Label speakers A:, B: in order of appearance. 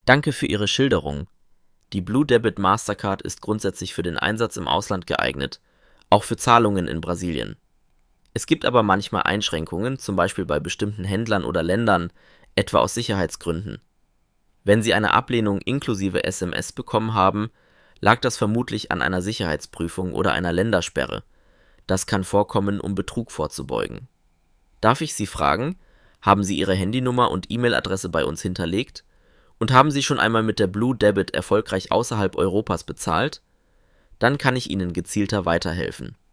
A: Danke für Ihre Schilderung. Die Blue Debit Mastercard ist grundsätzlich für den Einsatz im Ausland geeignet, auch für Zahlungen in Brasilien. Es gibt aber manchmal Einschränkungen, zum Beispiel bei bestimmten Händlern oder Ländern, etwa aus Sicherheitsgründen. Wenn Sie eine Ablehnung inklusive SMS bekommen haben, lag das vermutlich an einer Sicherheitsprüfung oder einer Ländersperre. Das kann vorkommen, um Betrug vorzubeugen. Darf ich Sie fragen, haben Sie Ihre Handynummer und E-Mail-Adresse bei uns hinterlegt? Und haben Sie schon einmal mit der Blue Debit erfolgreich außerhalb Europas bezahlt? Dann kann ich Ihnen gezielter weiterhelfen.